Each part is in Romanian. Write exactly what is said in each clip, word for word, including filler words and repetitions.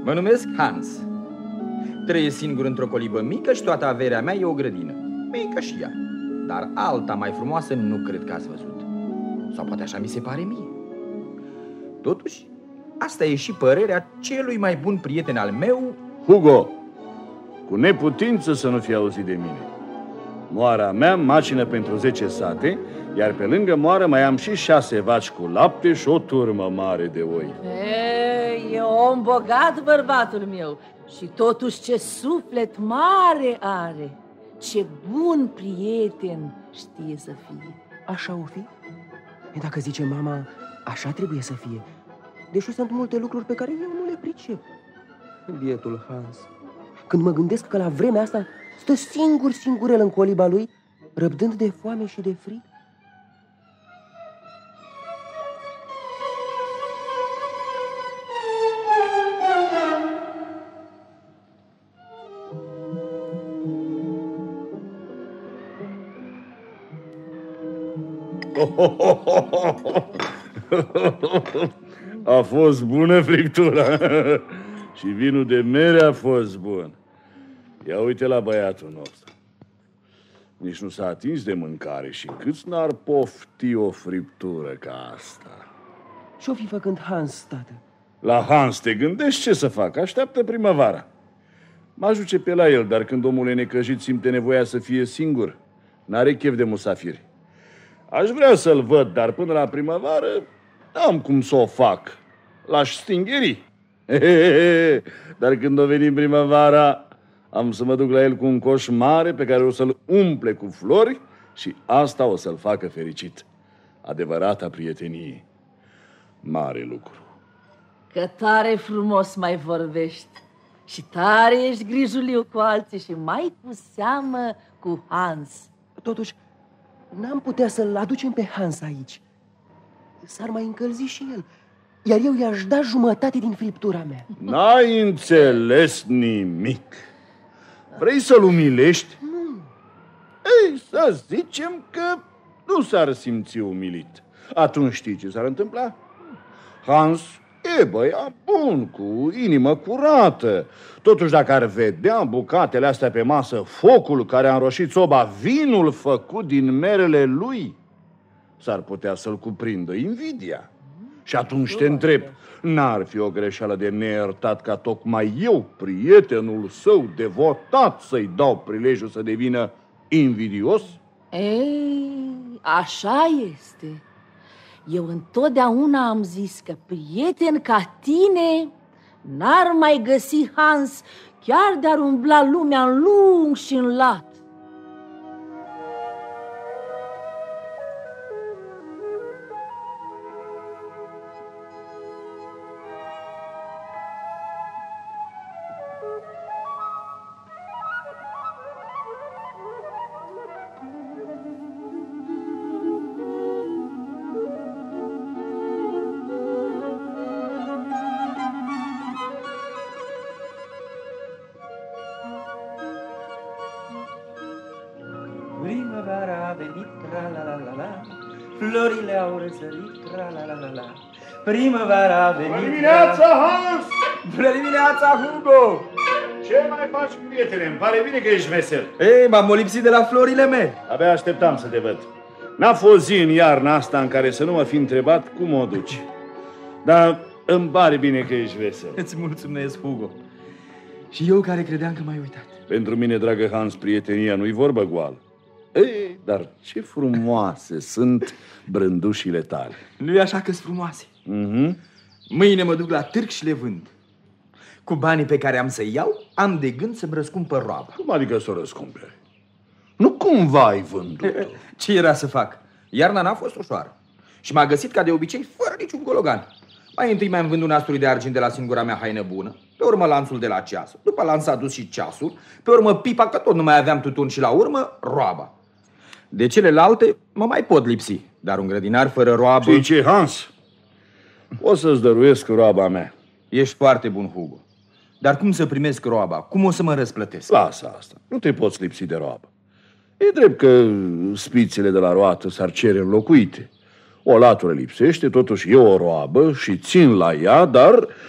Mă numesc Hans. Trăiesc singur într-o colibă mică și toată averea mea e o grădină. Mică și ea. Dar alta mai frumoasă nu cred că ați văzut. Sau poate așa mi se pare mie. Totuși, asta e și părerea celui mai bun prieten al meu, Hugo, cu neputință să nu fie auzit de mine. Moara mea macină pentru zece sate, iar pe lângă moară mai am și șase vaci cu lapte și o turmă mare de oi. E, e om bogat bărbatul meu și totuși ce suflet mare are. Ce bun prieten știe să fie. Așa o fi? E, dacă zice mama, așa trebuie să fie. Deși sunt multe lucruri pe care eu nu le pricep. Bietul Hans. Când mă gândesc că la vremea asta stă singur singurel în coliba lui, răbdând de foame și de frig. A fost bună friptura. Și vinul de mere a fost bun. Ia uite la băiatul nostru. Nici nu s-a atins de mâncare și câți n-ar pofti o friptură ca asta. Ce-o fi făcând Hans, tată? La Hans te gândești ce să facă? Așteaptă primăvara. Mă ajuce pe la el, dar când omul e necăjit simte nevoia să fie singur. N-are chef de musafiri. Aș vrea să-l văd, dar până la primăvară n-am cum să o fac. L-aș stingheri. Dar când o veni primăvara, am să mă duc la el cu un coș mare pe care o să-l umple cu flori și asta o să-l facă fericit. Adevărata prietenie. Mare lucru. Că tare frumos mai vorbești și tare ești grijuliu cu alții și mai cu seamă cu Hans. Totuși, n-am putea să-l aducem pe Hans aici. S-ar mai încălzi și el, iar eu i-aș da jumătate din friptura mea. N-ai înțeles nimic. Vrei să-l umilești? Nu. Ei, să zicem că nu s-ar simți umilit. Atunci știi ce s-ar întâmpla? Hans e băiat bun, cu inimă curată. Totuși, dacă ar vedea bucatele astea pe masă, focul care a înroșit soba, vinul făcut din merele lui, s-ar putea să-l cuprindă invidia. Și atunci te întreb, n-ar fi o greșeală de neiertat ca tocmai eu, prietenul său devotat, să-i dau prilejul să devină invidios? Ei, așa este. Eu întotdeauna am zis că prieten ca tine n-ar mai găsi Hans, chiar de-ar umbla lumea în lung și în lat. Primăvara a venit, tra-la-la-la-la, florile au răsărit, tra-la-la-la-la. Primăvara a venit... Bună dimineața, Hans! Bună dimineața, Hugo! Ce mai faci, prietene? Îmi pare bine că ești vesel. Ei, m-am molipsit de la florile mele. Abia așteptam să te văd. N-a fost zi în iarna asta în care să nu mă fi întrebat cum o duci. Dar îmi pare bine că ești vesel. Îți mulțumesc, Hugo. Și eu care credeam că m-ai uitat. Pentru mine, dragă Hans, prietenia nu-i vorbă goală. Ei, dar ce frumoase sunt brândușile tale. Nu-i așa că-s frumoase? Mm-hmm. Mâine mă duc la târg și le vând. Cu banii pe care am să-i iau, am de gând să-mi răscumpăr roaba. Cum adică să o răscumperi? Nu cumva ai vândut-o? Ce era să fac? Iarna n-a fost ușoară. Și m-a găsit ca de obicei fără niciun gologan. Mai întâi mi-am vândut nastului de argint de la singura mea haină bună, pe urmă lanțul de la ceas, după lanț s-a dus și ceasul, pe urmă pipa, că tot nu mai aveam tutun, și la urmă roaba. De celelalte mă mai pot lipsi, dar un grădinar fără roabă... Și ce, Hans? O să-ți dăruiesc roaba mea. Ești foarte bun, Hugo. Dar cum să primesc roaba? Cum o să mă răsplătesc? Lasă asta, nu te poți lipsi de roabă. E drept că spițele de la roată s-ar cere înlocuite. O latură lipsește, totuși e o roabă și țin la ea, dar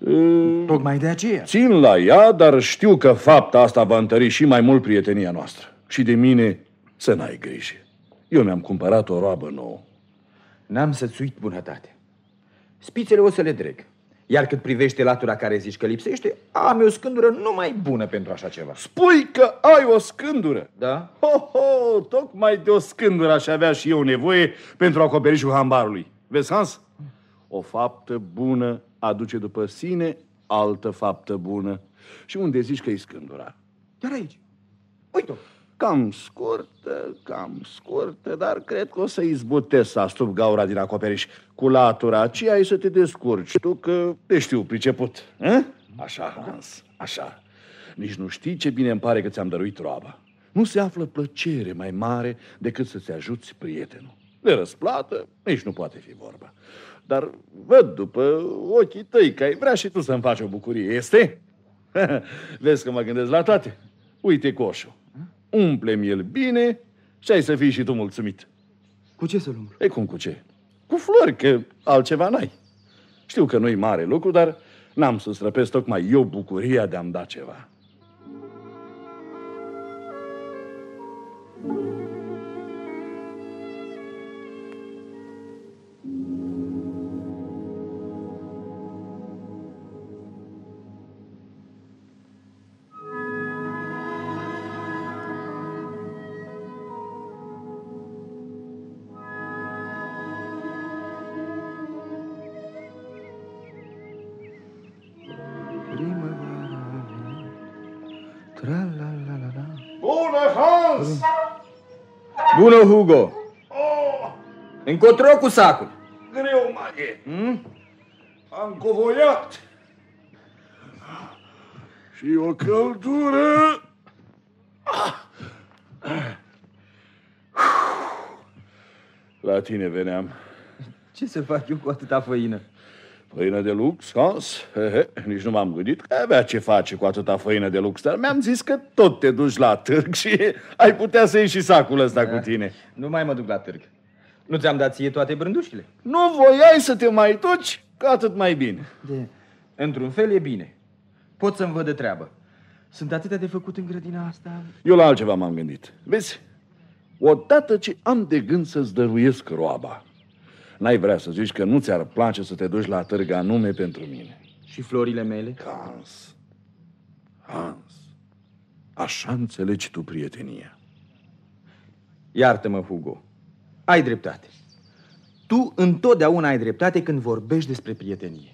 Uh, Tocmai de aceea. Țin la ea, dar știu că fapta asta va întări și mai mult prietenia noastră. Și de mine să n-ai grijă. Eu mi-am cumpărat o roabă nouă. N-am să-ți uit bunătate. Spițele o să le dreg. Iar cât privește latura care zici că lipsește, am eu o scândură numai bună pentru așa ceva. Spui că ai o scândură? Da? Ho, ho, tocmai de o scândură aș avea și eu nevoie pentru acoperișul hambarului. Vezi, Hans? O faptă bună aduce după sine altă faptă bună. Și unde zici că e scândura? Chiar aici. Uite-o. Cam scurtă, cam scurtă, dar cred că o să izbutesc să astup gaura din acoperiș. Cu latura aceea ai să te descurci tu, că te știu priceput. A? Așa, Hans, așa. Nici nu știi ce bine îmi pare că ți-am dăruit roaba. Nu se află plăcere mai mare decât să-ți ajuți prietenul. De răsplată nici nu poate fi vorba. Dar văd după ochii tăi că ai vrea și tu să-mi faci o bucurie, este? Vezi că mă gândesc la toate. Uite coșul. Umple-mi el bine și ai să fii și tu mulțumit. Cu ce să-l umplu? E cum cu ce? Cu flori, că altceva n-ai. Știu că nu-i mare lucru, dar n-am să străpesc tocmai eu bucuria de a-mi da ceva. Bună, Hans! Bună, Hugo! Oh, Încotro cu sacul. greu mai e. Hmm? Am covoiat. Și o căldură. La tine veneam. Ce să fac eu cu atâta făină? Făină de lux, Hans? He, he, nici nu m-am gândit că avea ce face cu atâta făină de lux, dar mi-am zis că tot te duci la târg și ai putea să iei și sacul ăsta cu tine. Nu mai mă duc la târg. Nu ți-am dat ție toate brândușile? Nu voiai să te mai duci? Că atât mai bine. De... Într-un fel e bine. Pot să-mi văd de treabă. Sunt atâtea de făcut în grădina asta. Eu la altceva m-am gândit. Vezi, odată ce am de gând să-ți dăruiesc roaba, n-ai vrea să zici că nu ți-ar place să te duci la târg anume pentru mine. Și florile mele? Hans, Hans, așa înțelegi tu prietenia. Iartă-mă, Hugo. Ai dreptate. Tu întotdeauna ai dreptate când vorbești despre prietenie.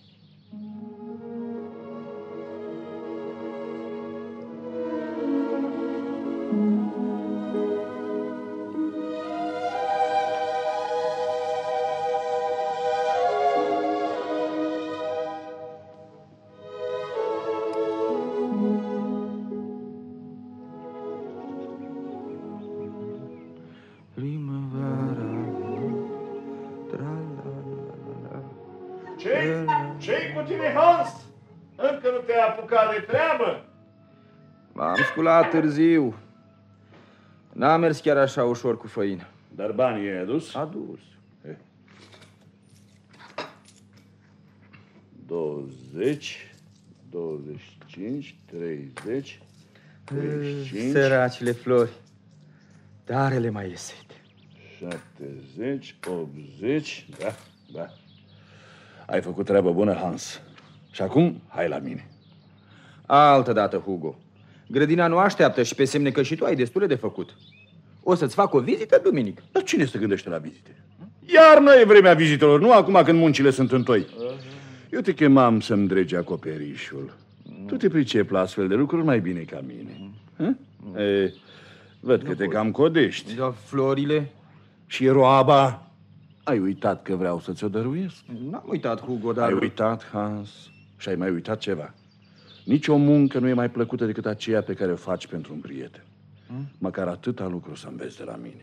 Ce? Ce-i cu tine, Hans? Încă nu te-ai apucat de treabă? M-am sculat târziu. N-a mers chiar așa ușor cu făină. Dar banii i-ai adus? Adus. douăzeci, douăzeci și cinci, treizeci, treizeci și cinci, Săracile flori. Tare le mai iese. șaptezeci, optzeci, da, da. Ai făcut treabă bună, Hans. Și acum, hai la mine. Altă dată, Hugo. Grădina nu așteaptă și pe semne că și tu ai destule de făcut. O să-ți fac o vizită duminică. Dar cine se gândește la vizite? Iarna e vremea vizitelor, nu acum când muncile sunt întoi. Eu te chemam să-mi dregi acoperișul. Tu te pricepi la astfel de lucruri mai bine ca mine. Ha? E, văd că te cam codești. Da, florile? Și roaba? Ai uitat că vreau să ți-o dăruiesc? N-am uitat, Hugo, dar... Ai uitat, Hans? Și ai mai uitat ceva. Nici o muncă nu e mai plăcută decât aceea pe care o faci pentru un prieten. Hmm? Măcar atâta lucru să înveți de la mine.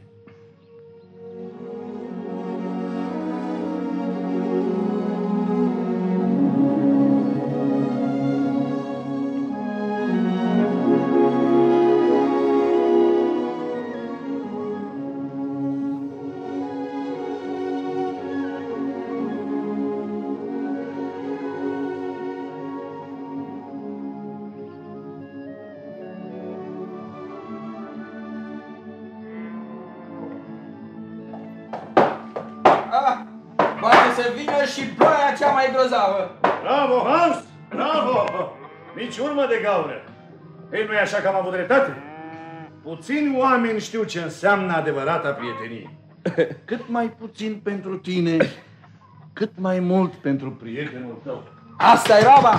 Ah, poate să vină și ploaia cea mai grozavă. Bravo, Hans! Bravo! Nici urmă de gaură. Ei, nu-i așa că am avut dreptate? Puțini oameni știu ce înseamnă adevărata prietenie. Cât mai puțin pentru tine, cât mai mult pentru prietenul tău. Asta e roaba!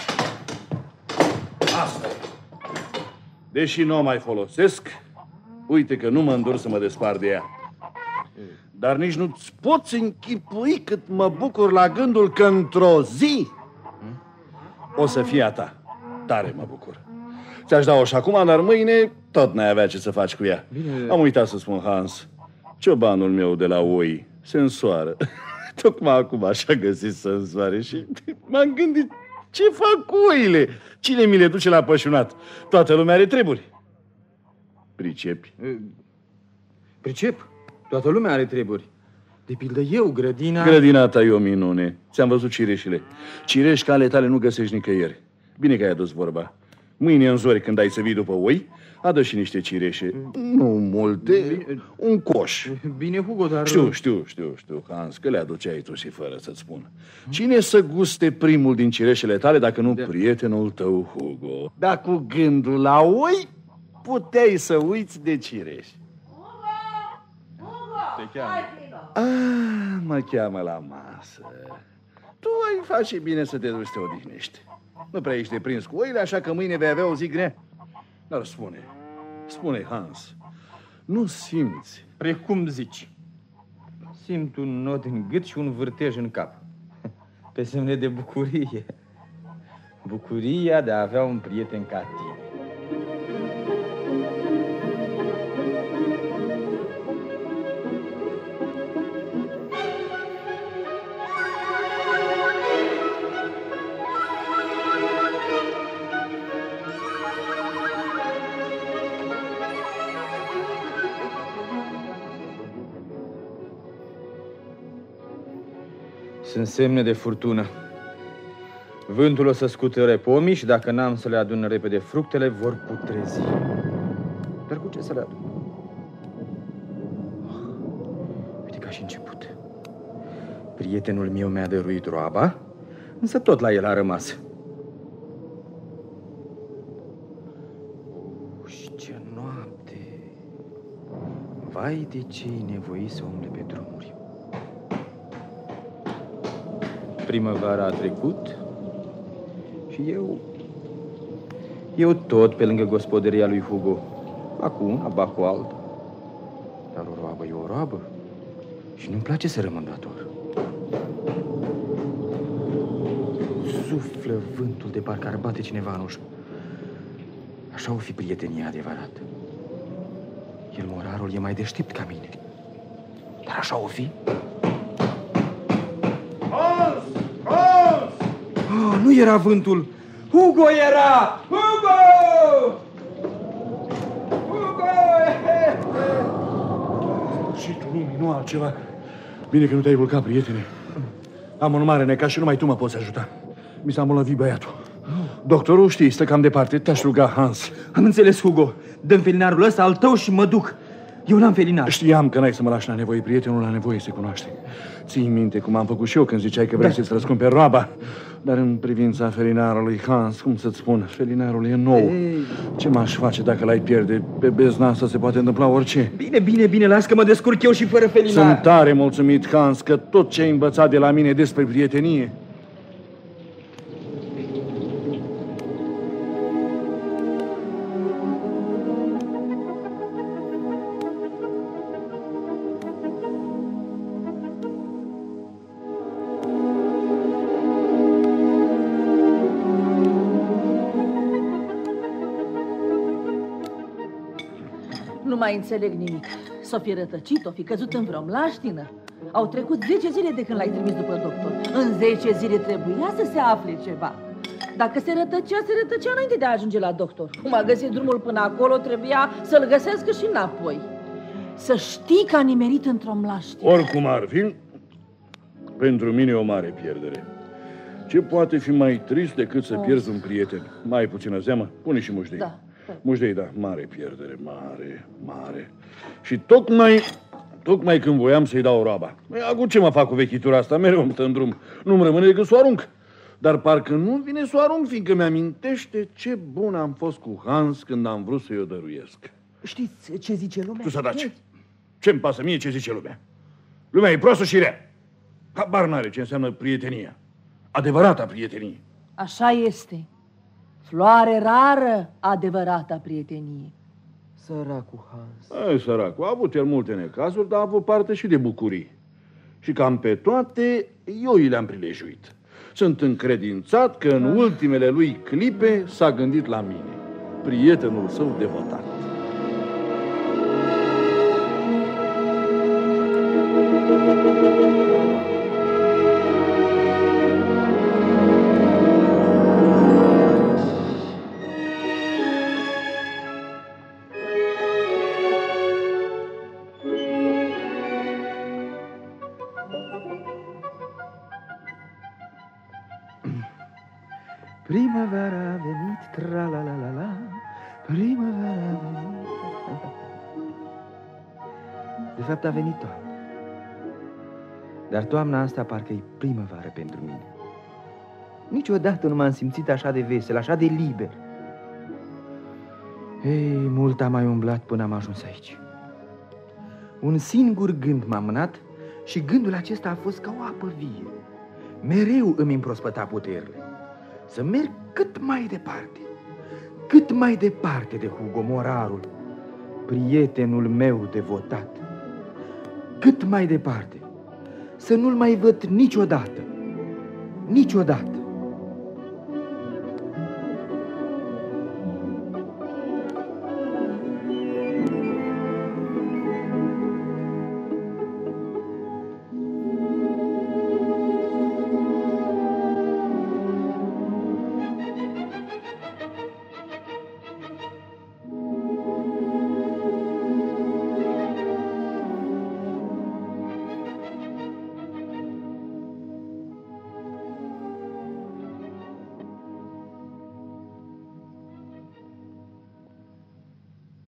Asta e. Deși nu o mai folosesc, uite că nu mă îndur să mă despart de ea. Dar nici nu-ți poți închipui cât mă bucur la gândul că într-o zi o să fie a ta. Tare mă bucur. Ți-aș da-o și acum, dar mâine tot n-ai avea ce să faci cu ea. Bine. Am uitat să spun, Hans, ciobanul meu de la oi se însoară. Tocmai acum așa găsit să însoare și m-am gândit, ce fac cu oile? Cine mi le duce la pășunat? Toată lumea are treburi. Pricepi? Pricep. Toată lumea are treburi. De pildă eu, grădina... Grădina ta e o minune. Ți-am văzut cireșile. Cireși ca ale tale nu găsești nicăieri. Bine că ai adus vorba. Mâine în zori, când ai să vii după oi, adă și niște cireșe. Nu multe, un coș. Bine, Hugo, dar... Știu, știu, știu, știu, Hans, că le aduceai tu și fără să-ți spun. Cine să guste primul din cireșele tale dacă nu de... prietenul tău, Hugo? Dar cu gândul la oi, puteai să uiți de cireși. Te cheamă. Ah, mă cheamă la masă. Tu ai face bine să te duci să te odihnești. Nu prea ești deprins cu oile, așa că mâine vei avea o zi grea. Dar spune, spune, Hans, nu simți? Precum zici. Simt un nod în gât și un vârtej în cap. Pe semne de bucurie. Bucuria de a avea un prieten ca tine. Sunt semne de furtună. Vântul o să scutere pomii și dacă n-am să le adun repede fructele, vor putrezi. Dar cu ce să le adun? Uite ca și început. Prietenul meu mi-a dăruit roaba, însă tot la el a rămas. Și ce noapte! Vai de ce-i nevoit să umble pe drumuri. Primăvara a trecut și eu, eu tot pe lângă gospodăria lui Hugo. Acum una, ba cu alta. Dar o roabă e o roabă și nu-mi place să rămân dator. Suflă vântul de parcă ar bate cineva în ușă. Așa o fi prietenia adevărată. El, morarul, e mai deștept ca mine. Dar așa o fi? Oh, nu era vântul. Hugo era! Hugo! Hugo! Sfârșitul lumii, nu altceva. Bine că nu te-ai vulcat, prietene. Am un mare necaz și numai tu mă poți ajuta. Mi s-a îmbolnăvit băiatul. Doctorul, știi, stă cam departe. Te-aș ruga, Hans. Am înțeles, Hugo. Dă-mi felinarul ăsta al tău și mă duc. Eu n-am felinar. Știam că n-ai să mă lași la nevoie. Prietenul la nevoie se cunoaște. Ții minte cum am făcut și eu când ziceai că vrei da. să-ți răscumperi roaba. Dar în privința felinarului, Hans, cum să-ți spun, felinarul e nou. Ei. Ce m-aș face dacă l-ai pierde? Pe bezna asta se poate întâmpla orice. Bine, bine, bine, las că mă descurc eu și fără felinar. Sunt tare mulțumit, Hans, că tot ce ai învățat de la mine despre prietenie... Nu mai înțeleg nimic. S-o fi rătăcit, o fi căzut în vreo mlaștină. Au trecut zece zile de când l-ai trimis după doctor. În zece zile trebuia să se afle ceva. Dacă se rătăcea, se rătăcea înainte de a ajunge la doctor. Cum a găsit drumul până acolo, trebuia să-l găsească și înapoi. Să știi că a nimerit într-o mlaștină. Oricum ar fi, pentru mine e o mare pierdere. Ce poate fi mai trist decât să pierzi un prieten? Mai puțină zeamă? Pune și mușdei. Da. Mușdei, da, mare pierdere, mare, mare. Și tocmai, Tocmai când voiam să-i dau roaba. Acum ce mă fac cu vechitura asta? Mereu îmi stă în drum. Nu-mi rămâne decât să o arunc. Dar parcă nu vine să o arunc, fiindcă mi-amintește ce bun am fost cu Hans când am vrut să-i o dăruiesc. Știți ce zice lumea? Tu să taci. Ce-mi pasă mie ce zice lumea? Lumea e proastă și rea. Habar n-are ce înseamnă prietenia. Adevărata prietenie. Așa este. Floare rară, adevărata prietenie. Săracul Hans. Ai, săracul, a avut el multe necazuri, dar a avut parte și de bucurii. Și cam pe toate, eu i le-am prilejuit. Sunt încredințat că în ultimele lui clipe s-a gândit la mine, prietenul său devotat. Primăvara a venit, tra-la-la-la-la, primăvara a venit. De fapt a venit toamna. Dar toamna asta parcă e primăvară pentru mine. Niciodată nu m-am simțit așa de vesel, așa de liber. Ei, mult am mai umblat până am ajuns aici. Un singur gând m-a mânat și gândul acesta a fost ca o apă vie. Mereu îmi împrospăta puterile. Să merg cât mai departe, cât mai departe de Hugo Morarul, prietenul meu devotat. Cât mai departe, să nu-l mai văd niciodată, niciodată.